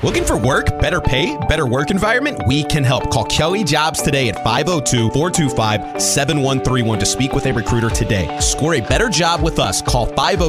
Looking for work, better pay, better work environment? We can help. Call Kelly Jobs today at 502-425-7131 to speak with a recruiter today. Score a better job with us. Call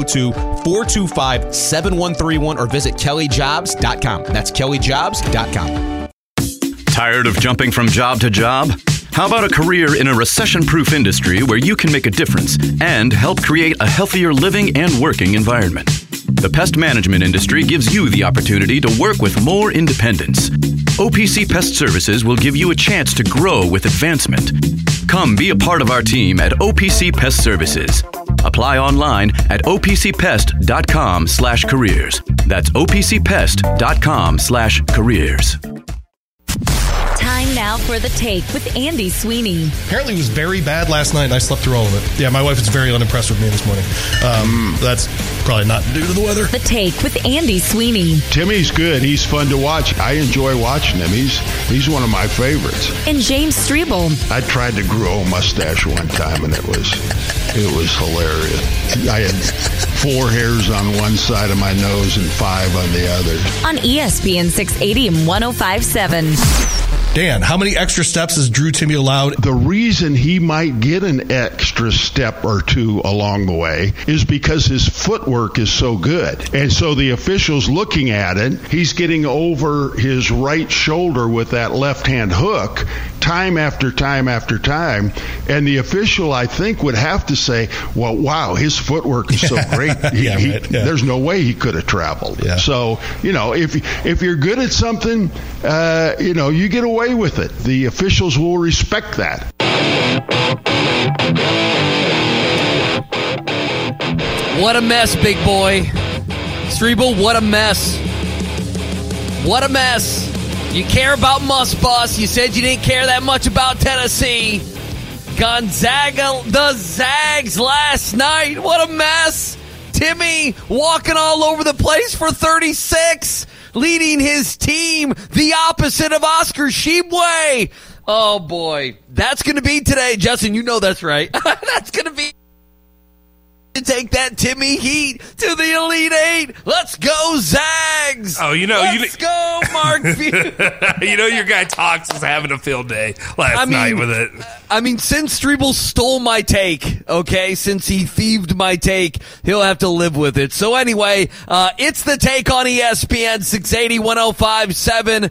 502-425-7131 or visit kellyjobs.com. That's kellyjobs.com. Tired of jumping from job to job? How about a career in a recession-proof industry where you can make a difference and help create a healthier living and working environment? The pest management industry gives you the opportunity to work with more independence. OPC Pest Services will give you a chance to grow with advancement. Come be a part of our team at OPC Pest Services. Apply online at opcpest.com/careers. That's opcpest.com/careers. Time now for The Take with Andy Sweeney. Apparently it was very bad last night, and I slept through all of it. Yeah, my wife is very unimpressed with me this morning. That's probably not due to the weather. The Take with Andy Sweeney. Timmy's good. He's fun to watch. I enjoy watching him. He's one of my favorites. And James Strebel. I tried to grow a mustache one time, and it was hilarious. I had 4 hairs on one side of my nose and 5 on the other. On ESPN 680 and 105.7. Dan, how many extra steps has Drew Timme allowed? The reason he might get an extra step or 2 along the way is because his footwork is so good. And so the officials looking at it, he's getting over his right shoulder with that left-hand hook time after time after time. And the official, I think, would have to say, well, wow, his footwork is so great. There's no way he could have traveled. Yeah. So, if you're good at something, you get away with it. The officials will respect that. What a mess, big boy. Strebel, what a mess. What a mess. You care about Bus. You said you didn't care that much about Tennessee. Gonzaga, the Zags last night. What a mess. Timme walking all over the place for 36. Leading his team, the opposite of Oscar Tshiebwe. Oh, boy. That's going to be today. Justin, you know that's right. That's going to be to take that Timme Heat to the Elite Eight. Let's go, Zags. Oh, Let's go, Mark Few. Your guy Talks was having a field day last night with it. I mean, since Strebel stole my take, okay, since he thieved my take, he'll have to live with it. So anyway, it's The Take on ESPN 680 105.7,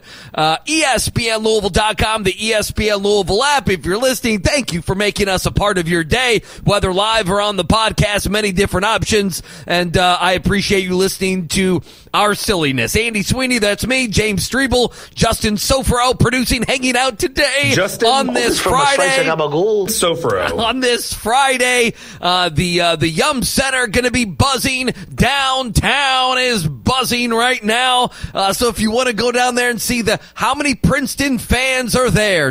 ESPNLouisville.com, the ESPN Louisville app. If you're listening, thank you for making us a part of your day, whether live or on the podcast. Many different options, and I appreciate you listening to our silliness. Andy Sweeney, that's me. James Strebel, Justin Sofro producing, hanging out today on this Friday. Sofro. On this Friday, the Yum Center going to be buzzing. Downtown is buzzing right now. So if you want to go down there and see how many Princeton fans are there,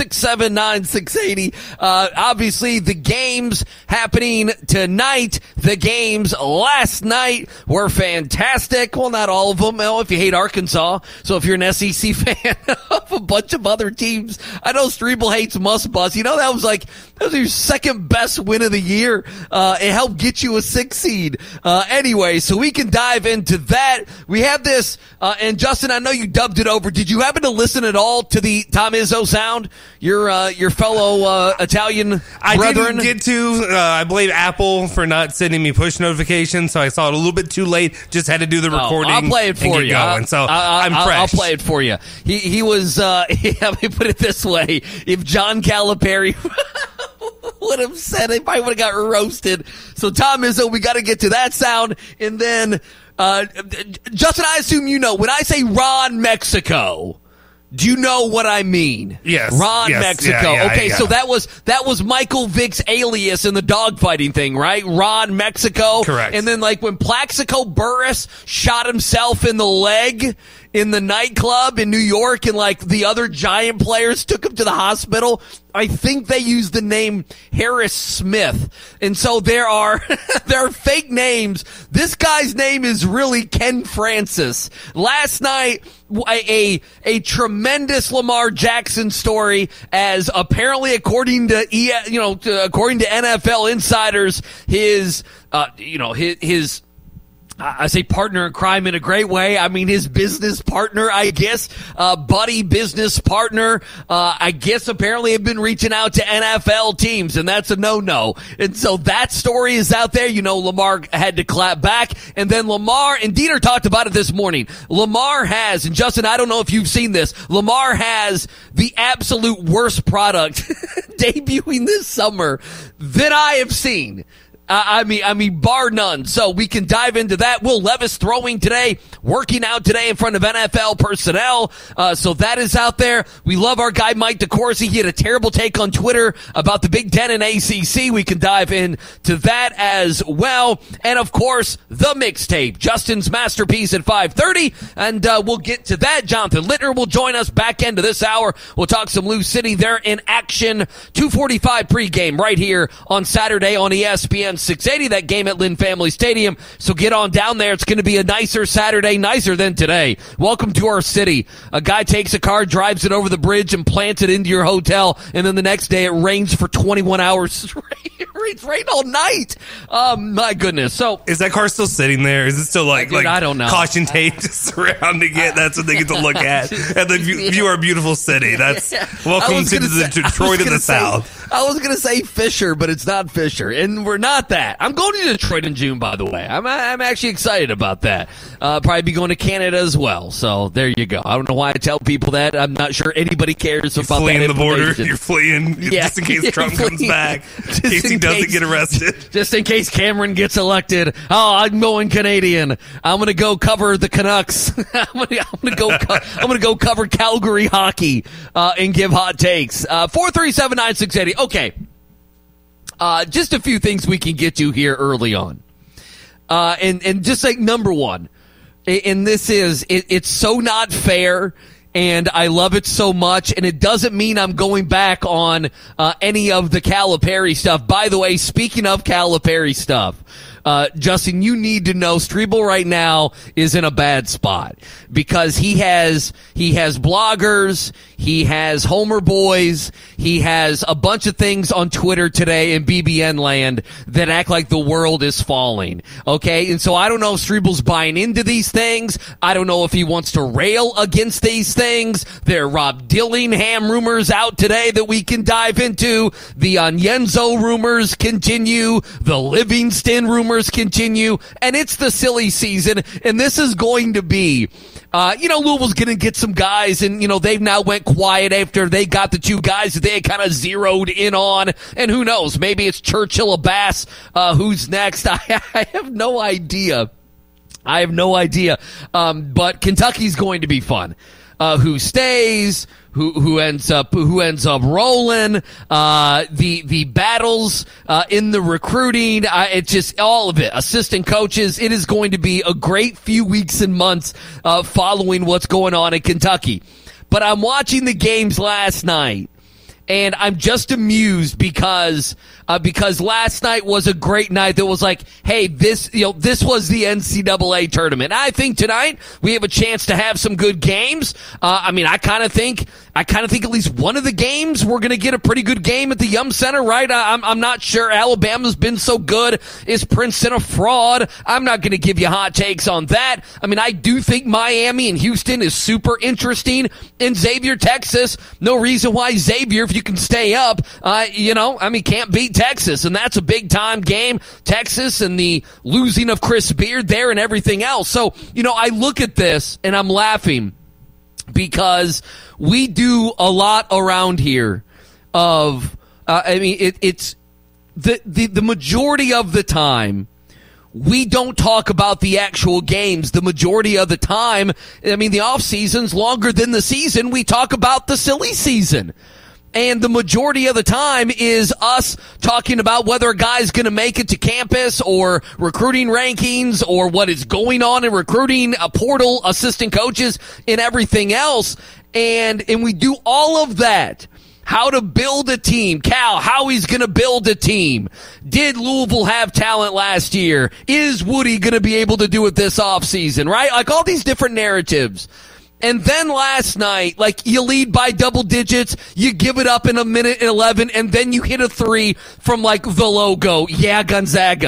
267-9680. Obviously, the games happening tonight. The games last night were fantastic. Well, not all of them. Well, if you hate Arkansas. So if you're an SEC fan of a bunch of other teams, I know Strebel hates Bus. That was your second best win of the year. It helped get you a 6 seed. Anyway, so we can dive into that. We have this, and Justin, I know you dubbed it over. Did you happen to listen at all to the Tom Izzo sound? Your fellow Italian brethren? I didn't get to. I blame Apple for not sending me push notifications, so I saw it a little bit too late. Just had to do the recording. I'll play it for you. I'm fresh. I'll play it for you. He was. Let me put it this way: if John Calipari would have said it, probably would have got roasted. So Tom Izzo, we got to get to that sound, and then Justin, I assume you know when I say Ron Mexico. Do you know what I mean? Yes. Ron Mexico. Yeah, okay, yeah. so that was Michael Vick's alias in the dogfighting thing, right? Ron Mexico. Correct. And then when Plaxico Burress shot himself in the leg in the nightclub in New York and the other Giant players took him to the hospital, I think they used the name Harris Smith. And so there are fake names. This guy's name is really Ken Francis. Last night, a tremendous Lamar Jackson story, as apparently according to according to NFL insiders, his I say partner in crime in a great way. I mean, his business partner, I guess, buddy business partner, I guess apparently have been reaching out to NFL teams, and that's a no-no. And so that story is out there. You know, Lamar had to clap back, and then Lamar, and Dieter talked about it this morning. Lamar has, and Justin, I don't know if you've seen this, Lamar has the absolute worst product debuting this summer that I have seen. I mean, bar none. So we can dive into that. Will Levis throwing today, working out today in front of NFL personnel. So that is out there. We love our guy Mike DeCourcy. He had a terrible take on Twitter about the Big Ten and ACC. We can dive into that as well. And of course, the mixtape, Justin's masterpiece at 5:30. And we'll get to that. Jonathan Littner will join us back into this hour. We'll talk some Lou City. They're in action. 2:45 pregame right here on Saturday on ESPN 680, that game at Lynn Family Stadium. So get on down there. It's going to be a nicer Saturday, nicer than today. Welcome to our city. A guy takes a car, drives it over the bridge, and plants it into your hotel, and then the next day it rains for 21 hours straight. It's rained all night. My goodness. So is that car still sitting there? Is it still like I don't know. Caution tape surrounding it? That's what they get to look at. And then view our beautiful city. That's welcome to the Detroit of the South. I was going to say Fisher, but it's not Fisher, and we're not that. I'm going to Detroit in June, by the way. I'm actually excited about that. Probably be going to Canada as well. So there you go. I don't know why I tell people that. I'm not sure anybody cares about that. Fleeing the border. You're fleeing just in case Trump comes back. In case he doesn't get arrested. Just in case Cameron gets elected. Oh, I'm going Canadian. I'm going to go cover the Canucks. I'm going to go cover Calgary hockey and give hot takes. 437-9680. Okay. Just a few things we can get to here early on. And just like number one, and this is, it's so not fair, and I love it so much, and it doesn't mean I'm going back on any of the Calipari stuff. By the way, speaking of Calipari stuff, Justin, you need to know Strebel right now is in a bad spot because he has bloggers, he has Homer Boys, he has a bunch of things on Twitter today in BBN land that act like the world is falling. Okay, and so I don't know if Strebel's buying into these things. I don't know if he wants to rail against these things. There are Rob Dillingham rumors out today that we can dive into. The Onyenzo rumors continue. The Livingston rumors continue, and it's the silly season, and this is going to be, Louisville's going to get some guys, and, they've now went quiet after they got the two guys that they kind of zeroed in on, and who knows, maybe it's Churchill Abbas, who's next, I have no idea. But Kentucky's going to be fun. Who stays, who ends up rolling, the battles, in the recruiting, it's just all of it. Assistant coaches, it is going to be a great few weeks and months, following what's going on in Kentucky. But I'm watching the games last night, and I'm just amused because last night was a great night that was like, hey, this was the NCAA tournament. I think tonight we have a chance to have some good games. I kind of think at least one of the games we're going to get a pretty good game at the Yum Center, right? I'm not sure. Alabama's been so good. Is Princeton a fraud? I'm not going to give you hot takes on that. I do think Miami and Houston is super interesting. In Xavier, Texas, no reason why Xavier, if you can stay up, can't beat Texas, and that's a big-time game. Texas and the losing of Chris Beard there and everything else. So, I look at this, and I'm laughing because we do a lot around here of, it's the majority of the time, we don't talk about the actual games. The majority of the time, the off-season's longer than the season. We talk about the silly season. And the majority of the time is us talking about whether a guy's going to make it to campus or recruiting rankings or what is going on in recruiting, a portal, assistant coaches, and everything else. And we do all of that. How to build a team. Cal, how he's going to build a team. Did Louisville have talent last year? Is Woody going to be able to do it this offseason, right? Like all these different narratives. And then last night, you lead by double digits, you give it up in a minute and 11, and then you hit a three from the logo. Yeah, Gonzaga.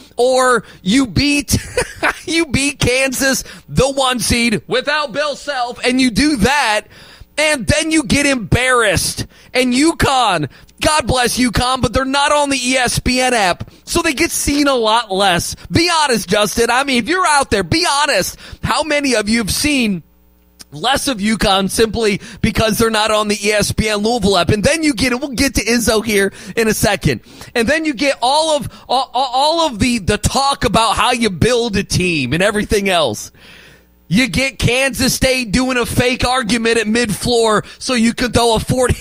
or you beat you beat Kansas, the 1 seed, without Bill Self, and you do that, and then you get embarrassed. And UConn, God bless UConn, but they're not on the ESPN app, so they get seen a lot less. Be honest, Justin. I mean, if you're out there, be honest. How many of you have seen less of UConn simply because they're not on the ESPN Louisville app? And then you get it. We'll get to Izzo here in a second. And then you get all of the talk about how you build a team and everything else. You get Kansas State doing a fake argument at mid-floor so you could throw a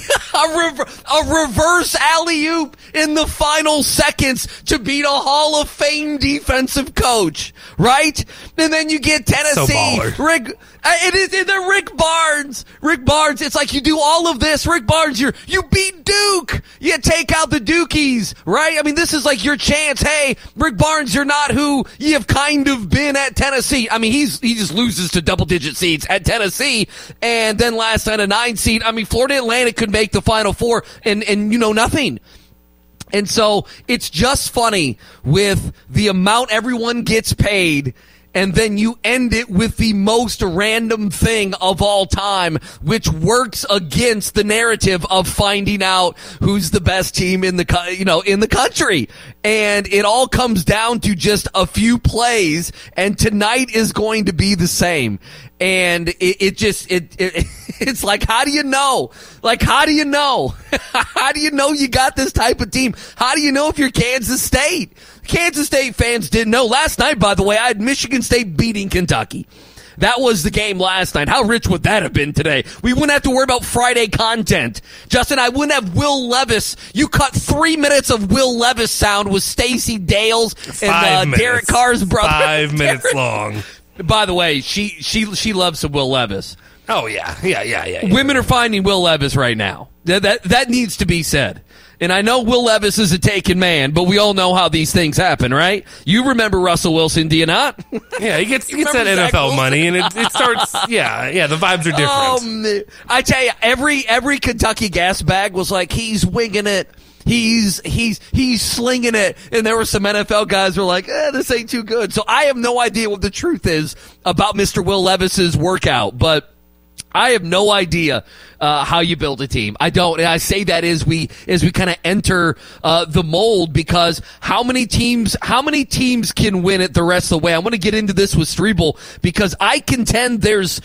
reverse alley-oop in the final seconds to beat a Hall of Fame defensive coach, right? And then you get Tennessee. So Rick Barnes. Rick Barnes, it's like you do all of this. Rick Barnes, you beat Duke. You take out the Dukies, right? I mean, this is like your chance. Hey, Rick Barnes, you're not who you have kind of been at Tennessee. I mean, he just loses to double-digit seeds at Tennessee, and then last night a 9 seed. I mean, Florida Atlantic could make the Final Four, and nothing. And so it's just funny with the amount everyone gets paid, and then you end it with the most random thing of all time, which works against the narrative of finding out who's the best team in the country. And it all comes down to just a few plays, and tonight is going to be the same. And it's like, how do you know? Like, how do you know? How do you know you got this type of team? How do you know if you're Kansas State? Kansas State fans didn't know. Last night, by the way, I had Michigan State beating Kentucky. That was the game last night. How rich would that have been today? We wouldn't have to worry about Friday content. Justin, I wouldn't have Will Levis. You cut 3 minutes of Will Levis sound with Stacey Dales and Derek Carr's brother. 5 minutes long. By the way, she loves some Will Levis. Oh, yeah. Women are finding Will Levis right now. That needs to be said. And I know Will Levis is a taken man, but we all know how these things happen, right? You remember Russell Wilson, do you not? Yeah, he gets that NFL money, and it starts. Yeah, the vibes are different. I tell you, every Kentucky gas bag was like, he's winging it. He's slinging it. And there were some NFL guys who were like, this ain't too good. So I have no idea what the truth is about Mr. Will Levis's workout, but I have no idea how you build a team. I don't. And I say that as we kind of enter the mold, because how many teams can win it the rest of the way? I want to get into this with Strebel, because I contend there's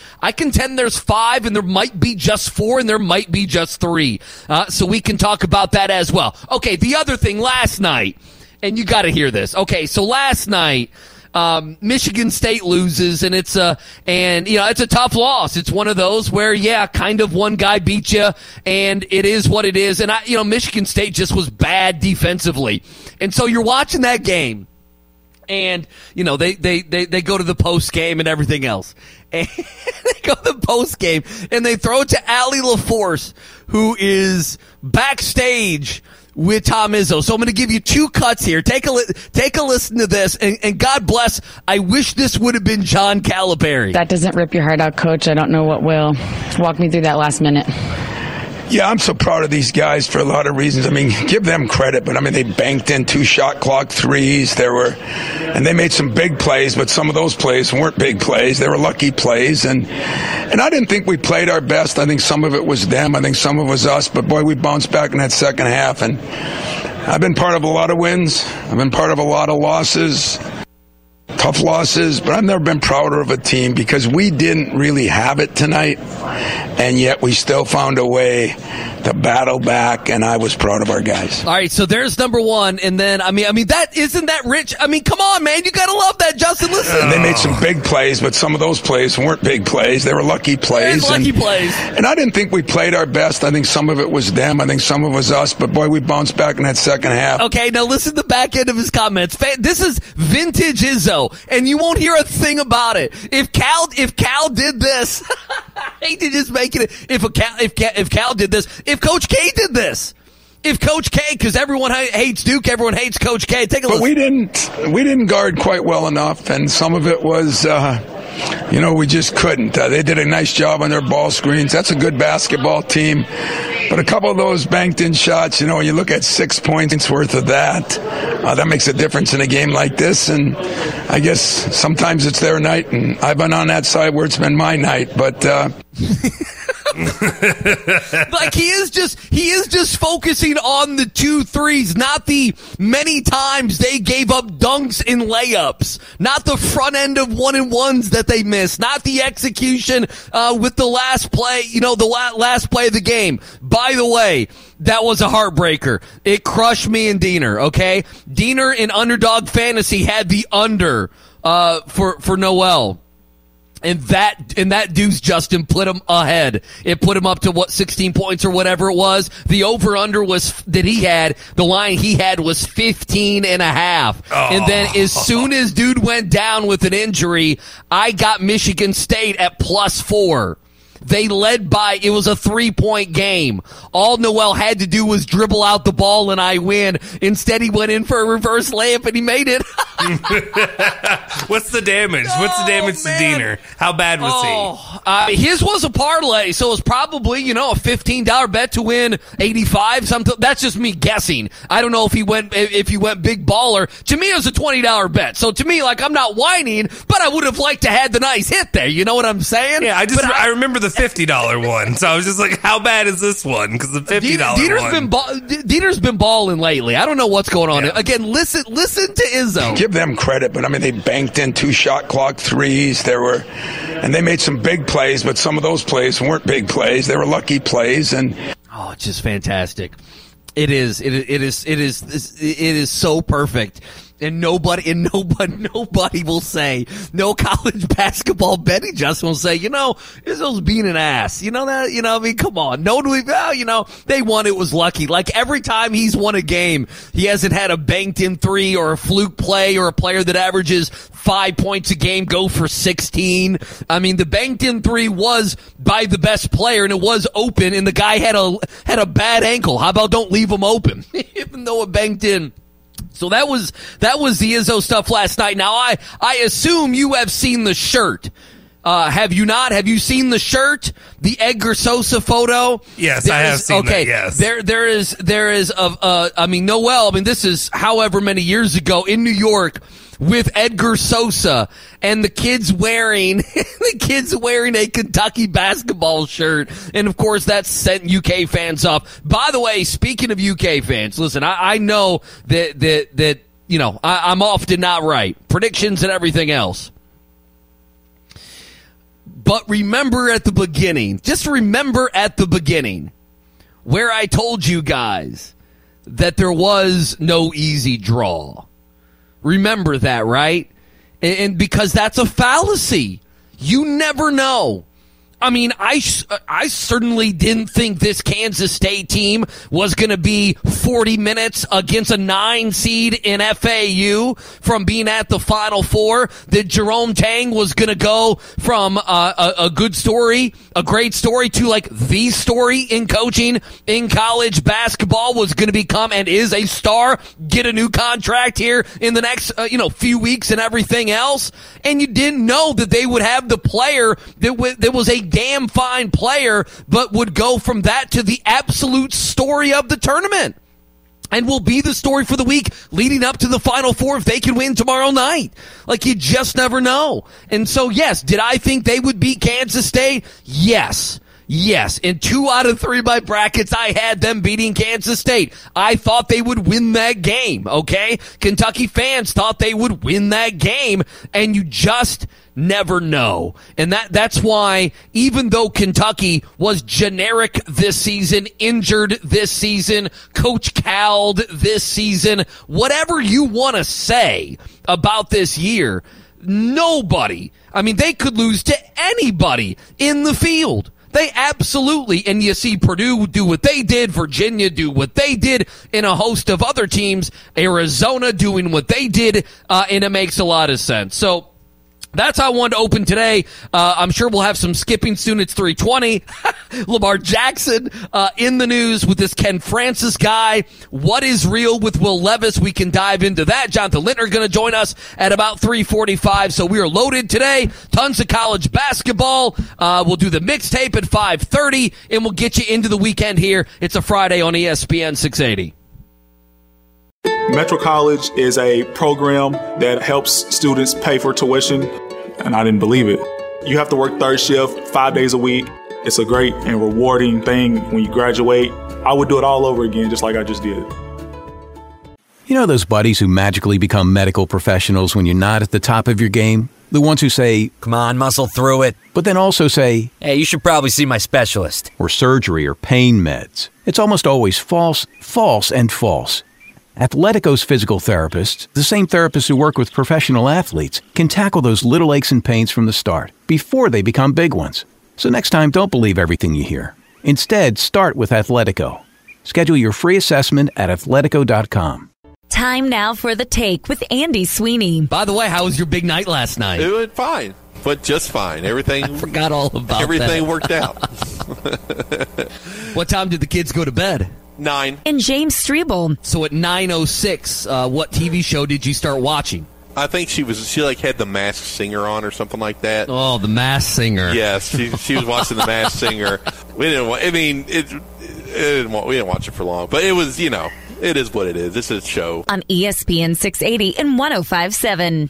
5, and there might be just 4, and there might be just 3. So we can talk about that as well. Okay, the other thing last night, and you got to hear this. Okay, so last night, Michigan State loses, and it's a tough loss. It's one of those where, kind of one guy beat you, and it is what it is. And Michigan State just was bad defensively. And so you're watching that game, and, they go to the post game and everything else. And they go to the post game, and they throw it to Allie LaForce, who is backstage with Tom Izzo. So I'm going to give you 2 cuts here. Take a listen to this, and God bless, I wish this would have been John Calipari. That doesn't rip your heart out, Coach. I don't know what will. Walk me through that last minute. Yeah, I'm so proud of these guys for a lot of reasons. I mean, give them credit, but they banked in 2 shot clock threes. And they made some big plays, but some of those plays weren't big plays. They were lucky plays, and I didn't think we played our best. I think some of it was them. I think some of it was us. But boy, we bounced back in that second half, and I've been part of a lot of wins. I've been part of a lot of losses. Tough losses, but I've never been prouder of a team, because we didn't really have it tonight, and yet we still found a way to battle back, and I was proud of our guys. All right, so there's number 1, and then I mean that isn't that rich? I mean, come on, man, you gotta love that, Justin. Listen, and they made some big plays, but some of those plays weren't big plays. They were lucky plays. And I didn't think we played our best. I think some of it was them. I think some of it was us. But boy, we bounced back in that second half. Okay, now listen to the back end of his comments. This is vintage Izzo, and you won't hear a thing about it. If Cal did this, I hate to just make it. If Cal did this, if Coach K did this, if Coach K, because everyone hates Duke, everyone hates Coach K. Take a look. But we didn't guard quite well enough, and some of it was we just couldn't. They did a nice job on their ball screens. That's a good basketball team. But a couple of those banked in shots, when you look at 6 points worth of that makes a difference in a game like this. And I guess sometimes it's their night, and I've been on that side where it's been my night. But like he is just focusing on the 2 threes, not the many times they gave up dunks and layups, not the front end of 1-and-1s that they missed, not the execution with the last play, the last play of the game. By the way, that was a heartbreaker. It crushed me and Diener, okay? Diener in Underdog Fantasy had the under for Noel. And that deuce, Justin, put him ahead. It put him up to 16 points or whatever it was. The over-under the line he had was 15 and a half. Oh. And then as soon as dude went down with an injury, I got Michigan State at +4. They led by, it was a 3-point game. All Noel had to do was dribble out the ball and I win. Instead, he went in for a reverse layup and he made it. What's the damage? What's the damage to Diener? How bad was he? His was a parlay, so it was probably, a $15 bet to win 85 something. That's just me guessing. I don't know if he went big baller. To me, it was a $20 bet. So to me, I'm not whining, but I would have liked to had the nice hit there. You know what I'm saying? Yeah, I remember the $50 one, so I was just like, how bad is this one? Because the $50 Diener's been balling lately. I don't know what's going on. Yeah. Again, listen to Izzo. Give them credit, but they banked in 2 shot clock threes. And they made some big plays, but some of those plays weren't big plays. They were lucky plays. And it's just fantastic. It is so perfect. And nobody will say, no college basketball betting Justin will say, Izzo's being an ass. Come on. They won, it was lucky. Like every time he's won a game, he hasn't had a banked in 3 or a fluke play or a player that averages 5 points a game go for 16. The banked in 3 was by the best player and it was open and the guy had a bad ankle. How about don't leave him open? Even though it banked in. So that was the Izzo stuff last night. Now, I assume you have seen the shirt. Have you not? Have you seen the shirt? The Edgar Sosa photo? Yes, I have seen that, yes. There is Noel, this is however many years ago in New York with Edgar Sosa and the kids wearing a Kentucky basketball shirt. And of course that sent UK fans off. By the way, speaking of UK fans, listen, I know that I'm often not right. Predictions and everything else. But remember at the beginning, where I told you guys that there was no easy draw. Remember that, right? And because that's a fallacy. You never know. I certainly didn't think this Kansas State team was going to be 40 minutes against a 9 seed in FAU from being at the Final Four. That Jerome Tang was going to go from a good story, a great story, to the story in coaching in college basketball, was going to become and is a star, get a new contract here in the next few weeks and everything else. And you didn't know that they would have the player that was a damn fine player, but would go from that to the absolute story of the tournament. And will be the story for the week leading up to the Final Four if they can win tomorrow night. You just never know. And so, yes, did I think they would beat Kansas State? Yes. In 2 out of 3 of my brackets, I had them beating Kansas State. I thought they would win that game, okay? Kentucky fans thought they would win that game, and you just never know. And that's why, even though Kentucky was generic this season, injured this season, Coach Cald this season, whatever you want to say about this year, nobody, they could lose to anybody in the field. They absolutely, and you see Purdue do what they did, Virginia do what they did, and a host of other teams, Arizona doing what they did, and it makes a lot of sense. So That's how I wanted to open today. I'm sure we'll have some skipping soon. It's 3:20. Lamar Jackson in the news with this Ken Francis guy. What is real with Will Levis? We can dive into that. Jonathan Lintner going to join us at about 3:45. So we are loaded today. Tons of college basketball. We'll do the mixtape at 5:30, and we'll get you into the weekend here. It's a Friday on ESPN 680. Metro College is a program that helps students pay for tuition, and I didn't believe it. You have to work third shift 5 days a week. It's a great and rewarding thing when you graduate. I would do it all over again, just like I just did. You know those buddies who magically become medical professionals when you're not at the top of your game? The ones who say, "Come on, muscle through it," but then also say, "Hey, you should probably see my specialist," or surgery or pain meds. It's almost always false, false, and false. Athletico's physical therapists, the same therapists who work with professional athletes, can tackle those little aches and pains from the start, before they become big ones. So next time, don't believe everything you hear. Instead, start with Athletico. Schedule your free assessment at athletico.com. Time now for The Take with Andy Sweeney. By the way, how was your big night last night? It went fine, but just fine. Everything. I forgot all about everything worked out. What time did the kids go to bed? 9. And James Strebel. So at 9:06, what TV show did you start watching? I think she had the Masked Singer on or something like that. Oh, the Masked Singer. Yes, she was watching the Masked Singer. We didn't. We didn't watch it for long, but it was, it is what it is. This is a show on ESPN 680 and 105.7.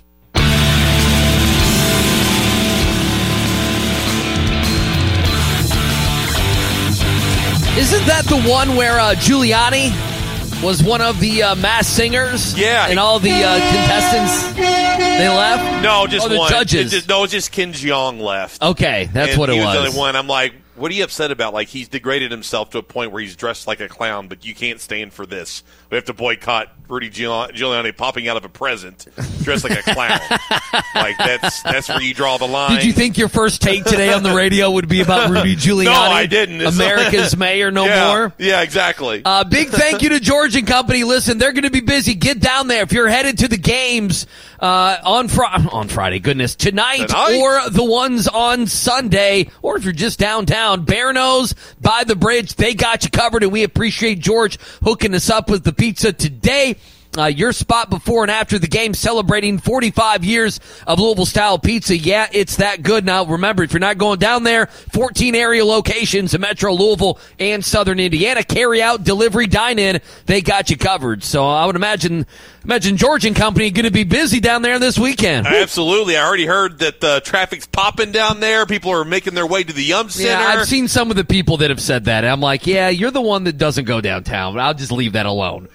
Isn't that the one where Giuliani was one of the Masked Singers? Yeah. And all the contestants, they left? No, just the one. Judges. It's just Ken Jeong left. Okay, that's what it was. He was the only one. I'm like, what are you upset about? Like, he's degraded himself to a point where he's dressed like a clown, but you can't stand for this. We have to boycott Rudy Giuliani popping out of a present dressed like a clown. Like, that's where you draw the line. Did you think your first take today on the radio would be about Rudy Giuliani? No, I didn't. America's mayor no more? Yeah, exactly. Big thank you to George and Company. Listen, they're going to be busy. Get down there. If you're headed to the games on Friday, goodness, tonight or the ones on Sunday, or if you're just downtown, Bearno's by the bridge, they got you covered, and we appreciate George hooking us up with the pizza today. Your spot before and after the game, celebrating 45 years of Louisville-style pizza. Yeah, it's that good. Now, remember, if you're not going down there, 14 area locations in Metro Louisville and Southern Indiana. Carry out, delivery, dine-in, they got you covered. So I would imagine George and Company going to be busy down there this weekend. Absolutely. I already heard that the traffic's popping down there. People are making their way to the Yum Center. Yeah, I've seen some of the people that have said that. I'm like, yeah, you're the one that doesn't go downtown. I'll just leave that alone.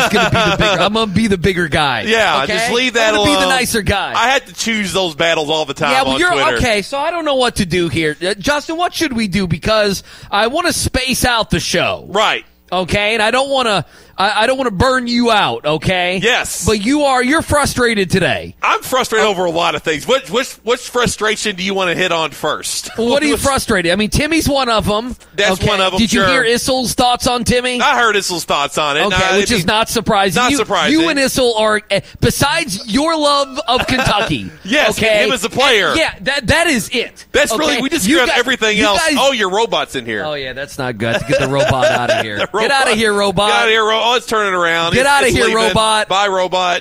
I'm going to be the bigger guy. Yeah, okay? just leave that alone. Be the nicer guy. I had to choose those battles all the time on Twitter. Okay, so I don't know what to do here. Justin, what should we do? Because I want to space out the show. Right. Okay, and I don't want to burn you out, okay? Yes. But you're frustrated today. I'm frustrated over a lot of things. Which frustration do you want to hit on first? What are you frustrated? I mean, Timmy's one of them. That's one of them. Did you hear Issel's thoughts on Timmy? I heard Issel's thoughts on it. Okay, which is not surprising. Not surprising. You and Issel are, besides your love of Kentucky. Yes, okay, him as a player. Yeah, that is it. That's really, we just got everything else. Your robot's in here. Oh, yeah, that's not good. Get the robot out of here. Get out of here, robot. Get out of here, robot. Let's turn it around. Get out of here, leaving. robot. Bye, robot.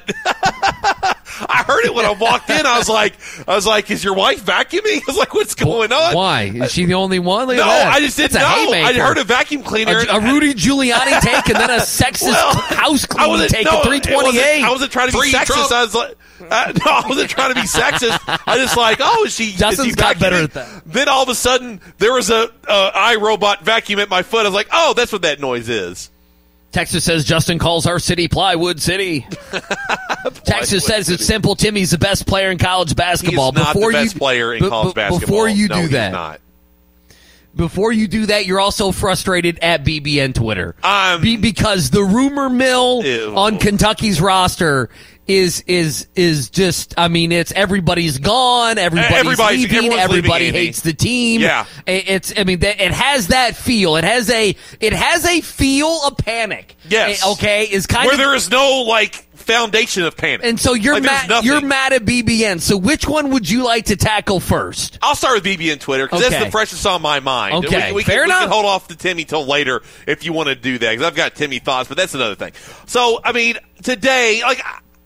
I heard it when I walked in. I was like, is your wife vacuuming? I was like, what's going on? Why? Is she the only one? No, I just didn't know. I heard a vacuum cleaner. A Rudy Giuliani take and then a sexist house cleaning take at 328. I wasn't trying to be sexist. I was like, no, I wasn't trying to be sexist. I just like, Justin's got better at that. Then all of a sudden, there was a iRobot vacuum at my foot. I was like, oh, that's what that noise is. Texas says Justin calls our city Plywood City. Texas says it's simple. Timmy's the best player in college basketball. He's not the best player in college basketball. Before you do that, he's not. Before you do that, you're also frustrated at BBN Twitter. Because the rumor mill on Kentucky's roster is just, I mean, it's everybody's gone, everybody's leaving, everybody hates the team. Yeah. It has that feel. It has a feel of panic. Yes. Okay, is kind where of there is no foundation of panic. And so you're mad. You're mad at BBN. So which one would you like to tackle first? I'll start with BBN Twitter because that's the freshest on my mind. Okay, fair enough. We can hold off to Timmy till later if you want to do that because I've got Timmy thoughts, but that's another thing. So I mean, today, like.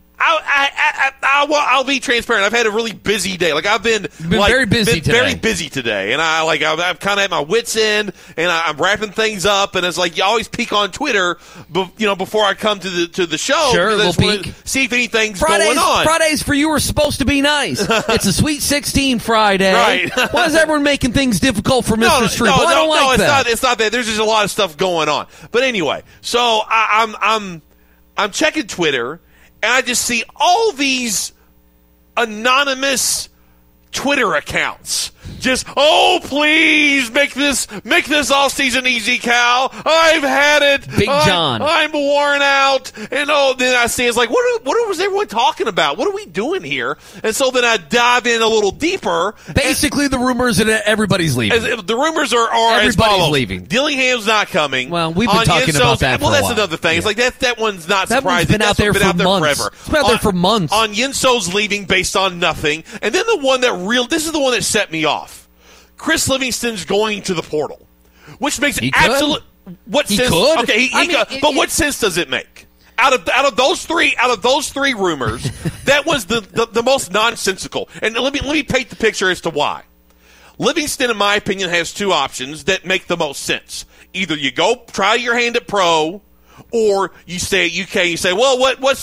I'll be transparent. I've had a really busy day. Like I've been very busy today. Very busy today, and I'm kind of at my wits' end, and I'm wrapping things up. And it's like you always peek on Twitter, before I come to the show. Sure, we'll peek. See if anything's going on. Fridays for you are supposed to be nice. It's a Sweet 16 Friday. Right? Why is everyone making things difficult for Mr. Streep? I don't like that. It's not that. There's just a lot of stuff going on. But anyway, so I'm checking Twitter. And I just see all these anonymous Twitter accounts. Just, please make this all season easy, Cal. I've had it. Big John. I'm worn out. And then I see it's like, what was everyone talking about? What are we doing here? And so then I dive in a little deeper. Basically, the rumors that everybody's leaving. The rumors are everybody's as follows. Leaving. Dillingham's not coming. Well, we've been talking about that. Well, for a that's while. another thing. Yeah. It's like that one's not that surprising. One's been out there for months. Forever. It's been out there for months. On Yinso's leaving based on nothing, and then this is the one that set me off. Chris Livingston's going to the portal, which makes absolute what he sense? Could. Okay, he could, but what sense does it make? Out of those three rumors, that was the most nonsensical. And let me paint the picture as to why. Livingston, in my opinion, has two options that make the most sense. Either you go try your hand at pro, or you stay at UK and you say, well, why does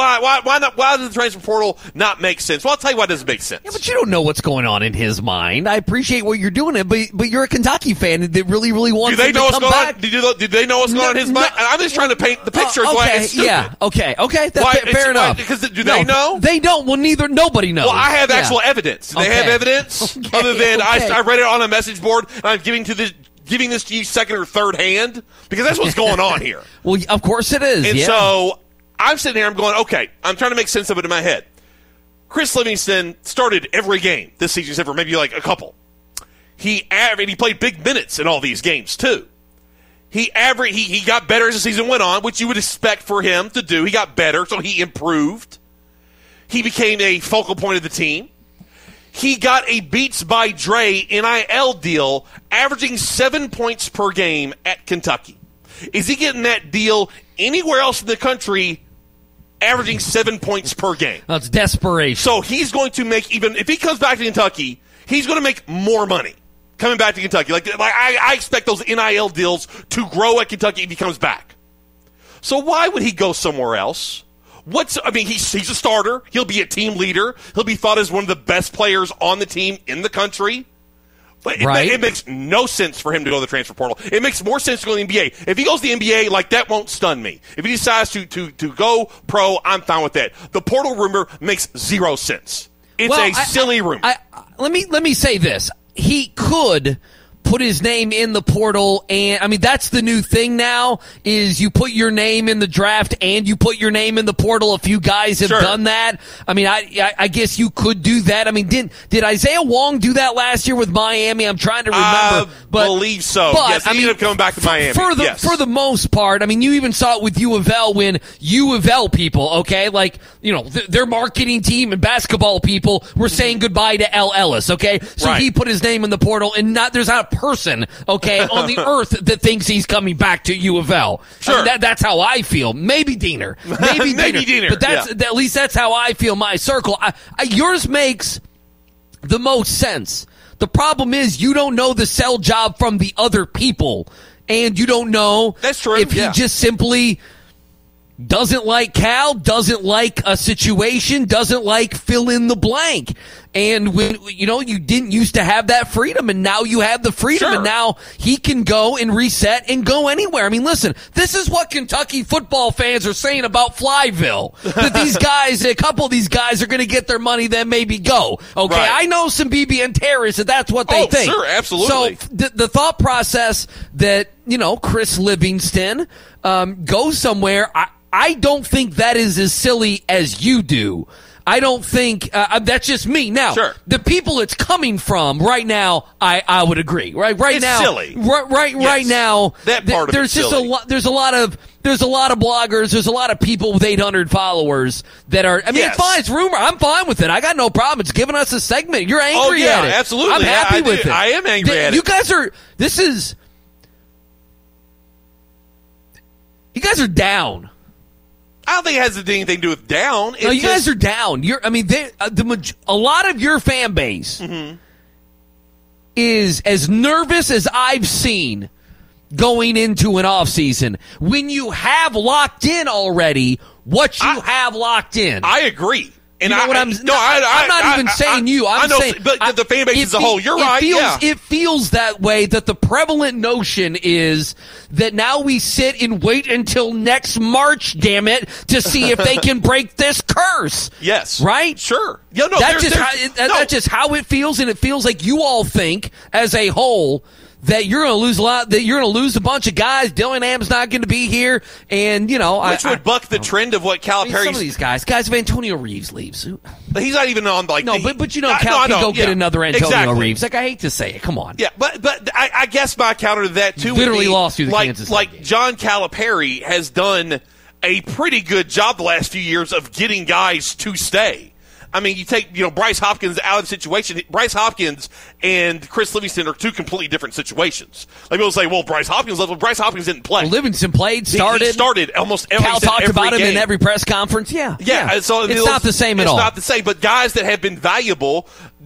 the transfer portal not make sense? Well, I'll tell you why it doesn't make sense. Yeah, but you don't know what's going on in his mind. I appreciate what you're doing, but you're a Kentucky fan that really, really wants him to come back. Do they know what's going on in his mind? I'm just trying to paint the picture. Okay, yeah, okay. Fair enough. Because do they know? They don't. Well, nobody knows. Well, I have actual evidence. Do they have evidence other than I read it on a message board and I'm giving this to you second or third hand? Because that's what's going on here. Well, of course it is. And so I'm sitting here, I'm going, okay, I'm trying to make sense of it in my head. Chris Livingston started every game this season, except for maybe like a couple. He played big minutes in all these games, too. He got better as the season went on, which you would expect for him to do. He got better, so he improved. He became a focal point of the team. He got a Beats by Dre NIL deal, averaging 7 points per game at Kentucky. Is he getting that deal anywhere else in the country, averaging 7 points per game? That's desperation. So he's going to make, even if he comes back to Kentucky, he's going to make more money coming back to Kentucky. Like I expect those NIL deals to grow at Kentucky if he comes back. So why would he go somewhere else? He's a starter. He'll be a team leader. He'll be thought as one of the best players on the team in the country. But it makes no sense for him to go to the transfer portal. It makes more sense to go to the NBA. If he goes to the NBA, that won't stun me. If he decides to go pro, I'm fine with that. The portal rumor makes zero sense. It's silly rumor. Let me say this. He could put his name in the portal, and that's the new thing now, is you put your name in the draft and you put your name in the portal. A few guys have done that. I guess you could do that. Did Isaiah Wong do that last year with Miami? I'm trying to remember. I believe so. Yes, he ended up coming back to Miami. For the most part, you even saw it with U of L when U of L people, their marketing team and basketball people were saying goodbye to L. Ellis, okay? So he put his name in the portal, and there's not a person, on the earth that thinks he's coming back to U of L. Sure. That's how I feel. Maybe Diener. Maybe Diener. But at least that's how I feel my circle. Yours makes the most sense. The problem is you don't know the sell job from the other people, and you don't know if he just simply doesn't like Cal, doesn't like a situation, doesn't like fill in the blank. And when you didn't used to have that freedom, and now you have the freedom, and now he can go and reset and go anywhere. Listen, this is what Kentucky football fans are saying about Flyville. That these guys, a couple of these guys, are going to get their money, then maybe go. Okay, I know some BBN terrorists, that's what they think. Sure, absolutely. So the thought process that Chris Livingston goes somewhere, I don't think that is as silly as you do. I don't think that's just me. Now, Sure. the people it's coming from right now, I would agree. Right It's now, silly. Right now, That part of there's it's just silly. a lot. There's a lot of bloggers. There's a lot of people with 800 followers that are. I mean, Yes. it's fine. It's rumor. I'm fine with it. I got no problem. It's giving us a segment. You're angry yeah, at it. absolutely. I'm happy I with do. it. I am angry at it. You guys are. You guys are down. I don't think it has anything to do with down. No, you guys are down. A lot of your fan base Mm-hmm. is as nervous as I've seen going into an offseason when you have locked in already what you have locked in. I agree. And you know what I'm not even saying you. I'm saying, but the fan base as a whole. You're right. It feels that way. That the prevalent notion is that now we sit and wait until next March, damn it, to see if they can break this curse. Yes. Right. Sure. Yeah. No. That's just how it feels, and it feels like you all think as a whole that you're going to lose a lot. That you're going to lose a bunch of guys. Dylan Ham's not going to be here, and which would buck the trend of what Calipari's. Some of these guys if Antonio Reeves leaves, he's not even on but Cal can go get another Antonio Reeves. Like, I hate to say it, come on. Yeah, but I guess my counter to that too. Literally would be, lost you the Kansas City game. John Calipari has done a pretty good job the last few years of getting guys to stay. I mean, you take Bryce Hopkins out of the situation. Bryce Hopkins and Chris Livingston are two completely different situations. Like people say, well, Bryce Hopkins left. Well, Bryce Hopkins didn't play. Well, Livingston played, started. He started almost every Cal talked about game. him in every press conference. Yeah. So it's not the same at all. It's not the same. But guys that have been valuable,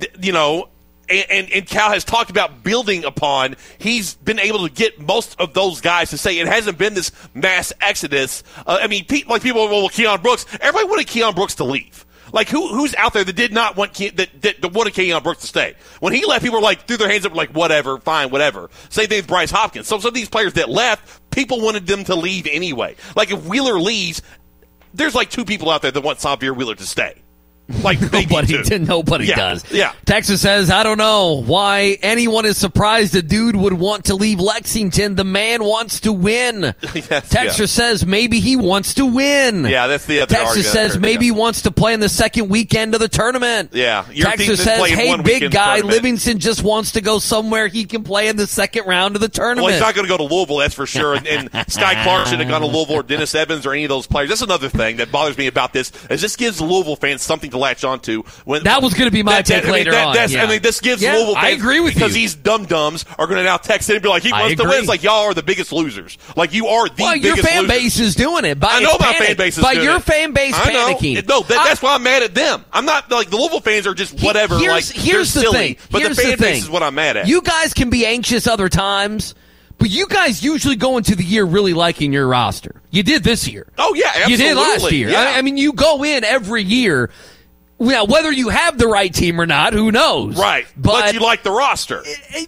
and Cal has talked about building upon. He's been able to get most of those guys to say it hasn't been this mass exodus. People, Keon Brooks. Everybody wanted Keon Brooks to leave. Like who's out there that did not want that wanted Keon Brooks to stay? When he left, people were like threw their hands up like whatever, fine, whatever. Same thing with Bryce Hopkins. Some of these players that left, people wanted them to leave anyway. Like if Wheeler leaves, there's like two people out there that want Xavier Wheeler to stay. Like nobody does. Yeah. Texas says, I don't know why anyone is surprised a dude would want to leave Lexington. The man wants to win. Yes, Texas says maybe he wants to win. Yeah, that's the other Texas argument says maybe he wants to play in the second weekend of the tournament. Yeah. Texas says, hey, big guy, Livingston just wants to go somewhere he can play in the second round of the tournament. Well, he's not going to go to Louisville, that's for sure. And Sky Clark should have gone to Louisville or Dennis Evans or any of those players. That's another thing that bothers me about this, is this gives Louisville fans something to latch on to. That was going to be my take later on. This gives Louisville fans, I agree with because you. these dum-dums are going to now text in and be like, he wants to win. It's like, y'all are the biggest losers. Like, you are the biggest your fan losers. base is doing it. I know my fan base is doing it. By your fan base panicking. No, that's why I'm mad at them. I'm not, like, the Louisville fans are just whatever. Here's the silly. thing. But the fan base is what I'm mad at. You guys can be anxious other times, but you guys usually go into the year really liking your roster. You did this year. Oh, yeah, absolutely. You did last year. Yeah. I mean, you go in every year. Now, whether you have the right team or not, who knows? Right. But you like the roster.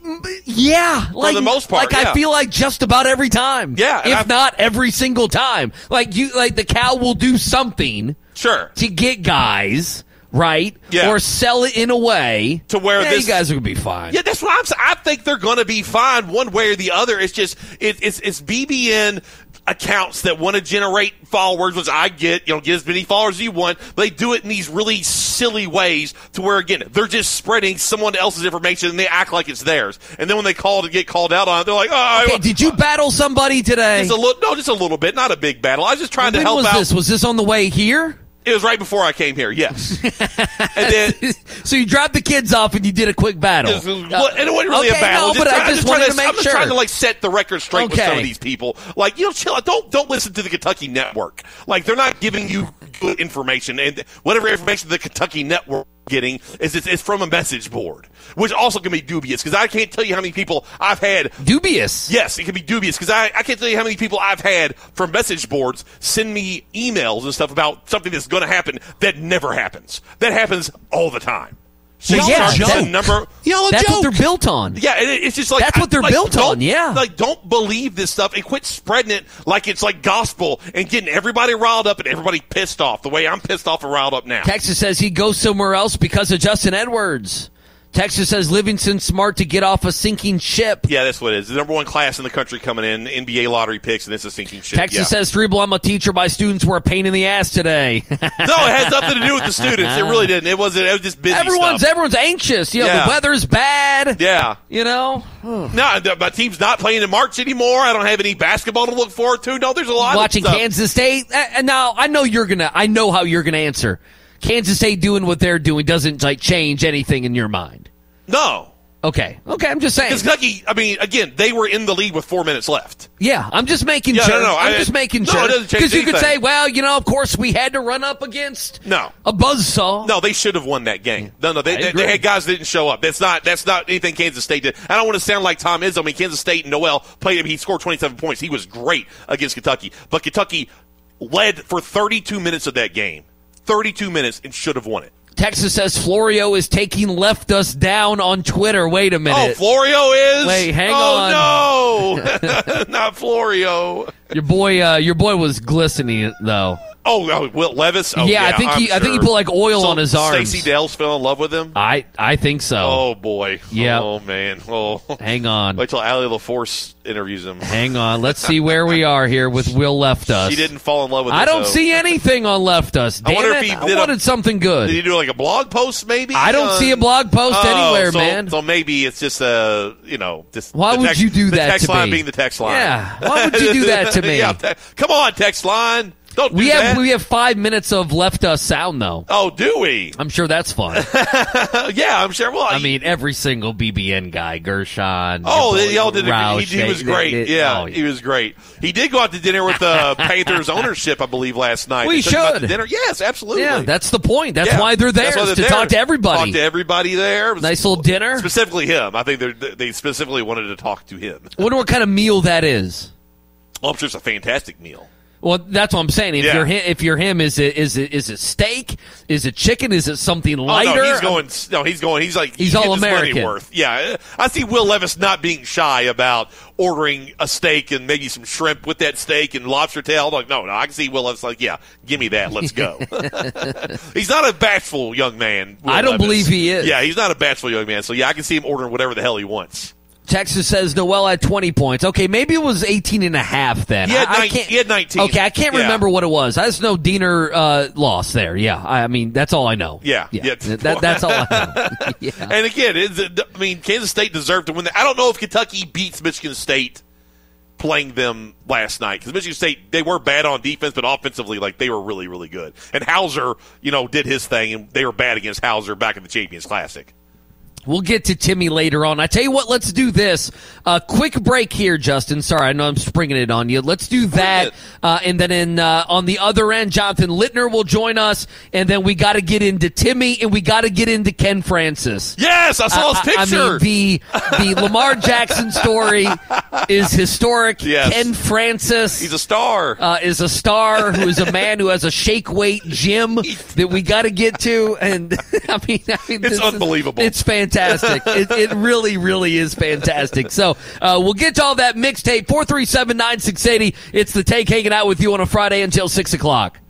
Yeah. For the most part, I feel like just about every time. Yeah. If not every single time. The Cal will do something. Sure. To get guys, right? Yeah. Or sell it in a way to where you guys are going to be fine. Yeah, that's what I'm saying. I think they're going to be fine one way or the other. It's just, it's BBN accounts that want to generate followers, which I get, get as many followers as you want, but they do it in these really silly ways to where, again, they're just spreading someone else's information and they act like it's theirs. And then when they get called out on it, they're like, did you battle somebody today? Just a little bit, not a big battle. I was just trying to help out. Was this on the way here? It was right before I came here, yes. And then, so you dropped the kids off and you did a quick battle. And it wasn't really a battle. No, but I just wanted to make sure. I'm just trying to set the record straight with some of these people. Chill out. Don't listen to the Kentucky Network. They're not giving you good information, and whatever information the Kentucky Network getting is it's from a message board, which also can be dubious, because I can't tell you how many people I've had. Dubious? Yes, it can be dubious, because I can't tell you how many people I've had from message boards send me emails and stuff about something that's going to happen that never happens. That happens all the time. That's what they're built on. Yeah, and it's just like that's what they're built on. Yeah, don't believe this stuff and quit spreading it like it's like gospel and getting everybody riled up and everybody pissed off the way I'm pissed off and riled up now. Texas says he goes somewhere else because of Justin Edwards. Texas says Livingston smart to get off a sinking ship. Yeah, that's what it is. The number one class in the country coming in, NBA lottery picks, and it's a sinking ship. Texas says, Strebel, I'm a teacher. My students were a pain in the ass today. No, it has nothing to do with the students. It really didn't. It was just busy Everyone's stuff. anxious. The weather's bad. Yeah. No, my team's not playing in March anymore. I don't have any basketball to look forward to. No, there's a lot watching of stuff. Kansas State. Now, I know how you're gonna answer. Kansas State doing what they're doing doesn't change anything in your mind. No. Okay, I'm just saying. Because Kentucky, again, they were in the lead with 4 minutes left. Yeah, I'm just making sure. I'm just making sure. It doesn't change because you could anything. say, well, of course we had to run up against a buzzsaw. No, they should have won that game. No, they had guys that didn't show up. That's not anything Kansas State did. I don't want to sound like Tom Izzo. Kansas State and Noel played him. He scored 27 points. He was great against Kentucky. But Kentucky led for 32 minutes of that game. 32 minutes and should have won it. Texas says Florio is taking Left Us down on Twitter. Wait a minute. Oh, Florio is? Wait, hang on. Oh, no. Not Florio. Your boy was glistening, though. Oh, Will Levis? Oh, yeah, I think he put like oil on his arms. Stacey Dales fell in love with him? I think so. Oh, boy. Yeah. Oh, man. Oh. Hang on. Wait till Allie LaForce interviews him. Hang on. Let's see where we are here with Will Left Us. She didn't fall in love with him. I don't see anything on Left Us. Damn I wanted something good. Did he do like a blog post maybe? I don't see a blog post anywhere, man. So maybe it's just why would you do that to me? The text line being the text line. Yeah. Why would you do that to me? Come on, text line. Don't do that. We have 5 minutes of Left Us sound, though. Oh, do we? I'm sure that's fun. Yeah, I'm sure. Well, every single BBN guy, Gershon. Oh, they all did. He was great. He was great. He did go out to dinner with the Panthers ownership, I believe, last night. We should. Dinner. Yes, absolutely. Yeah, that's the point. That's why they're there, to talk to everybody. Talk to everybody there. Nice little dinner. Specifically him. I think they specifically wanted to talk to him. I wonder what kind of meal that is. Well, I'm sure it's a fantastic meal. Well, that's what I'm saying. If you're him, is it steak? Is it chicken? Is it something lighter? Oh, no, he's going. He's all American. Worth. Yeah, I see Will Levis not being shy about ordering a steak and maybe some shrimp with that steak and lobster tail. Like, no, I can see Will Levis give me that. Let's go. He's not a bashful young man. I don't believe he is. Yeah, he's not a bashful young man. So I can see him ordering whatever the hell he wants. Texas says Noel had 20 points. Okay, maybe it was 18 and a half then. He had 19. Okay, I can't remember what it was. I just know Diener lost there. Yeah, that's all I know. Yeah. That's all I know. Yeah. And again, Kansas State deserved to win that. I don't know if Kentucky beats Michigan State playing them last night, because Michigan State, they were bad on defense, but offensively, they were really, really good. And Hauser, did his thing, and they were bad against Hauser back in the Champions Classic. We'll get to Timmy later on. I tell you what, let's do this. Quick break here, Justin. Sorry, I know I'm springing it on you. Let's do that. And then on the other end, Jonathan Littner will join us. And then we got to get into Timmy, and we got to get into Ken Francis. Yes, I saw his picture. The Lamar Jackson story is historic. Yes. Ken Francis. He's a star. Is a star who is a man who has a shake weight gym that we got to get to. And it's unbelievable. It's fantastic. It really, really is fantastic. So we'll get to all that mixtape. 437-9680. It's the Take hanging out with you on a Friday until 6 o'clock.